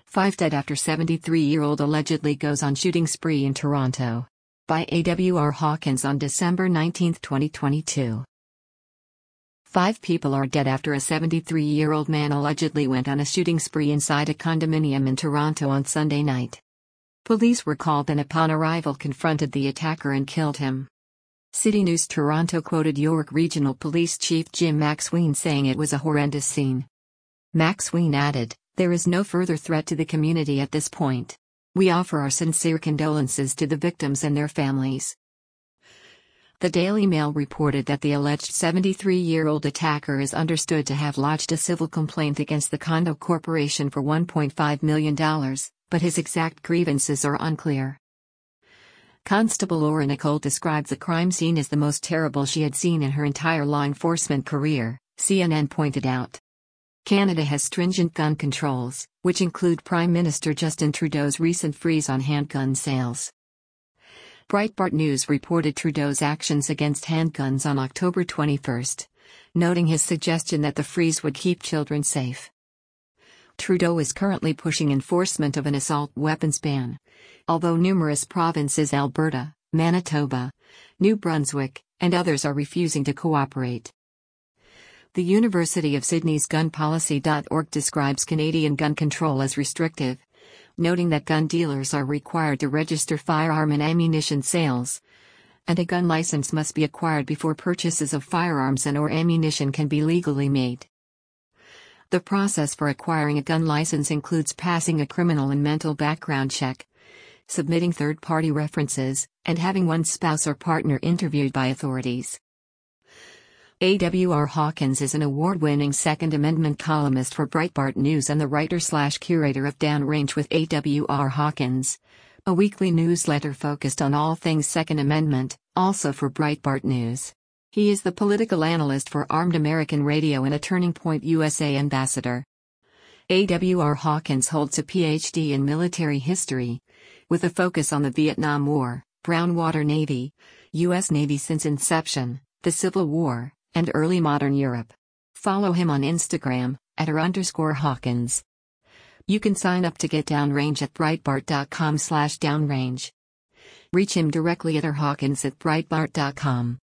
5 dead after 73-year-old allegedly goes on shooting spree in Toronto. By A.W.R. Hawkins on December 19, 2022. 5 people are dead after a 73-year-old man allegedly went on a shooting spree inside a condominium in Toronto on Sunday night. Police were called and upon arrival confronted the attacker and killed him. City News Toronto quoted York Regional Police Chief Jim Maxween saying it was a horrendous scene. Maxween added, "There is no further threat to the community at this point. We offer our sincere condolences to the victims and their families." The Daily Mail reported that the alleged 73-year-old attacker is understood to have lodged a civil complaint against the condo corporation for $1.5 million, but his exact grievances are unclear. Constable Laura Nicole described the crime scene as the most terrible she had seen in her entire law enforcement career, CNN pointed out. Canada has stringent gun controls, which include Prime Minister Justin Trudeau's recent freeze on handgun sales. Breitbart News reported Trudeau's actions against handguns on October 21, noting his suggestion that the freeze would keep children safe. Trudeau is currently pushing enforcement of an assault weapons ban, although numerous provinces Alberta, Manitoba, New Brunswick, and others are refusing to cooperate. The University of Sydney's gunpolicy.org describes Canadian gun control as restrictive, noting that gun dealers are required to register firearm and ammunition sales, and a gun license must be acquired before purchases of firearms and/or ammunition can be legally made. The process for acquiring a gun license includes passing a criminal and mental background check, submitting third-party references, and having one's spouse or partner interviewed by authorities. A.W.R. Hawkins is an award-winning Second Amendment columnist for Breitbart News and the writer/curator of Downrange with A.W.R. Hawkins, a weekly newsletter focused on all things Second Amendment, also for Breitbart News. He is the political analyst for Armed American Radio and a Turning Point USA ambassador. A.W.R. Hawkins holds a Ph.D. in military history, with a focus on the Vietnam War, Brown Water Navy, U.S. Navy since inception, the Civil War, and early modern Europe. Follow him on Instagram, @r_Hawkins. You can sign up to get Downrange at Breitbart.com/downrange. Reach him directly at rhawkins@breitbart.com.